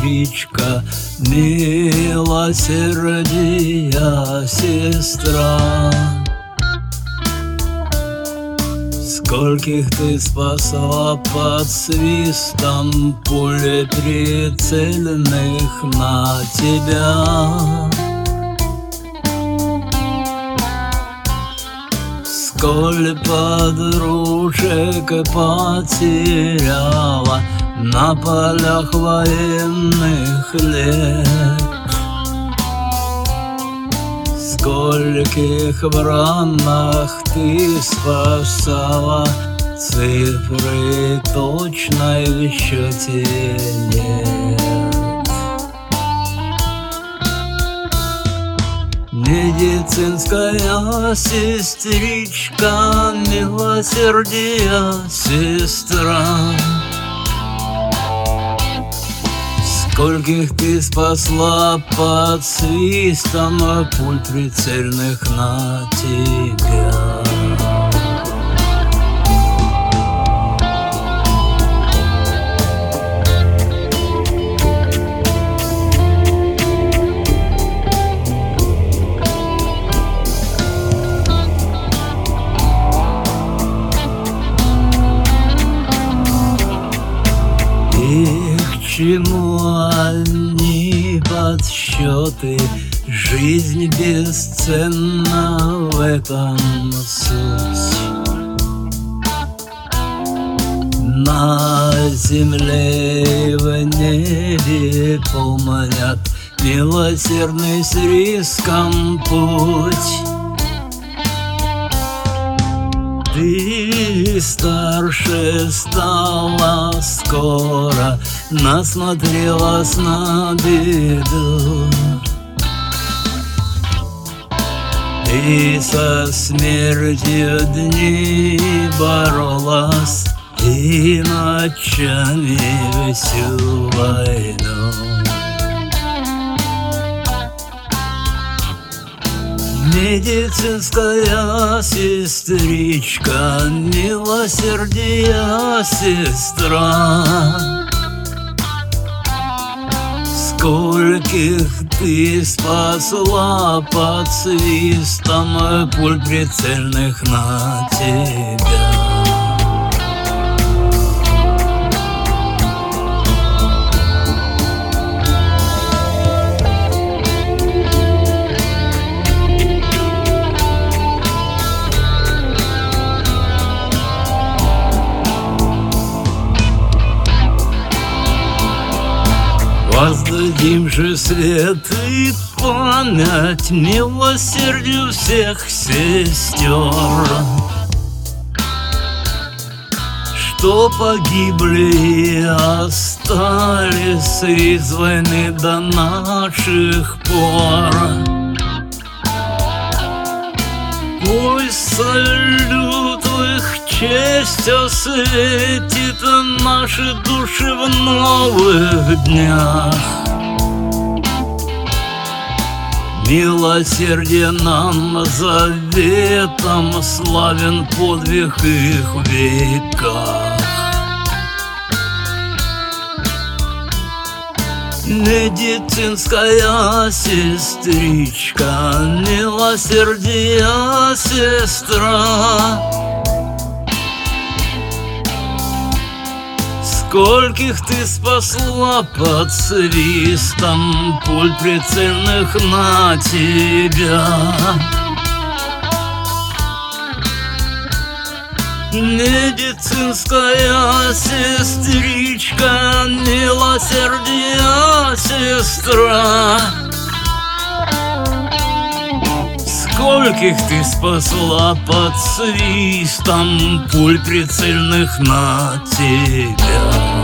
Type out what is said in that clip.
сестричка, милосердия сестра. Скольких ты спасла под свистом пули прицельных на тебя. Сколь подружек потеряла на полях военных лет. Скольких в ранах ты спасала, цифры точной в счете нет. Медицинская сестричка, милосердия сестра. Скольких ты спасла под свистом пуль прицельных на тебя. К чему одни подсчеты? Жизнь бесценна, в этом суть. На земле и в небе помнят милосердный с риском путь. Ты старше стала скоро, насмотрелась на беду. Ты со смертью дни боролась и ночами всю войну. Медицинская сестричка, милосердия сестра. Скольких ты спасла под свистом пуль прицельных на тебя. Воздадим же свет и память милосердию всех сестер, что погибли и остались из войны до наших пор. Пусть салют в их честь осветит наши души в новых днях. Милосердие нам заветом, славен подвиг их в веках. Медицинская сестричка, милосердия сестра. Скольких ты спасла под свистом пуль прицельных на тебя. Медицинская сестричка, милосердия сестра. Скольких ты спасла под свистом пуль прицельных на тебя.